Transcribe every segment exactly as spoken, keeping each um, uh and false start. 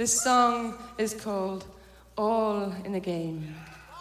This song is called All in a Game.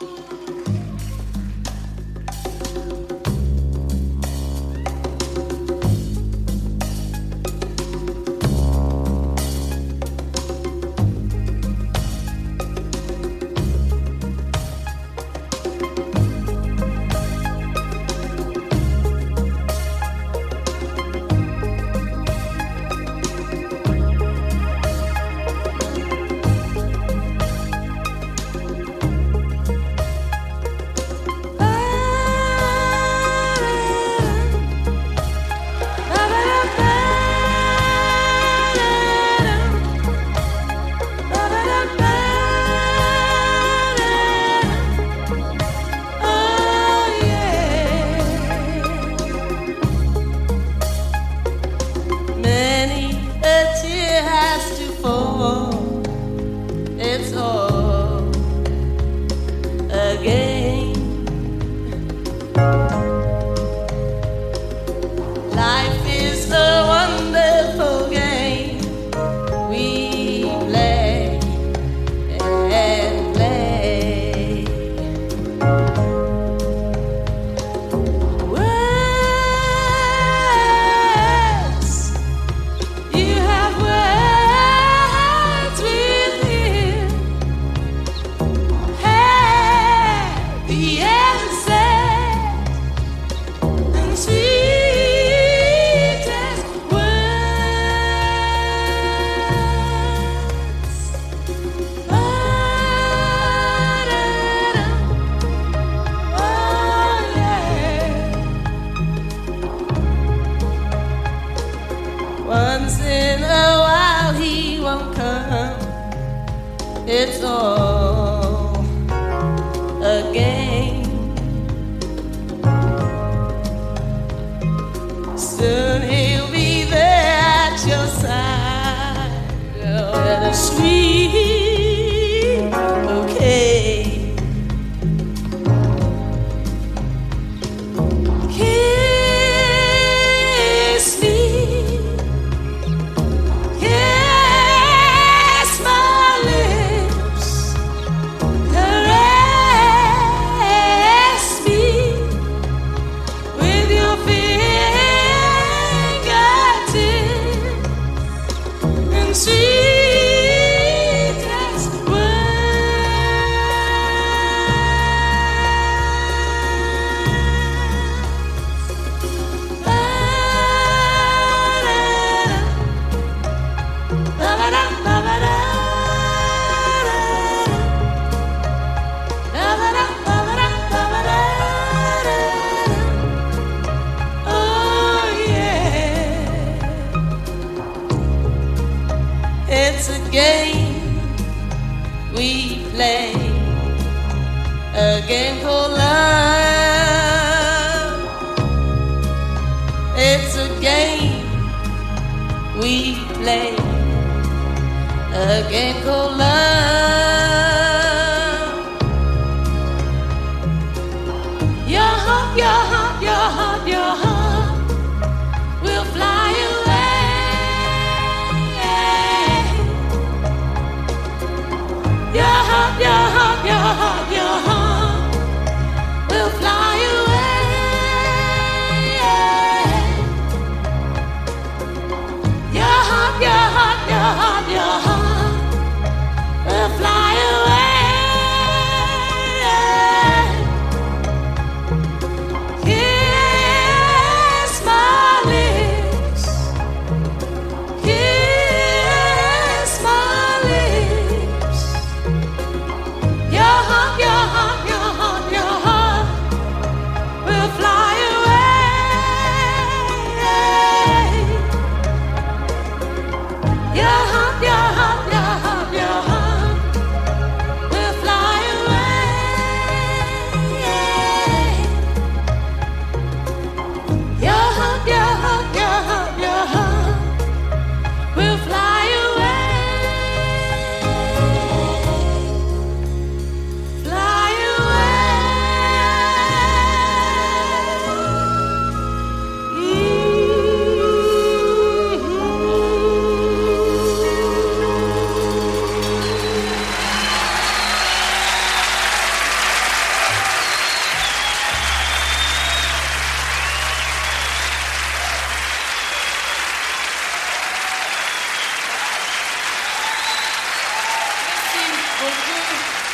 Once in a while he won't come. It's all a game. Soon he'll be there at your side. Oh, and a sweet bouquet. It's a game we play, a game called love. It's a game we play, a game called love. Your heart, your heart, your heart, your heart will fly away. Your heart, your heart, your heart, your heart will fly away. Your heart, your heart, your heart, your heart beaucoup.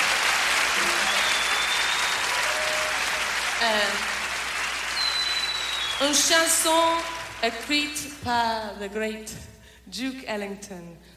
Euh, une chanson écrite par le great Duke Ellington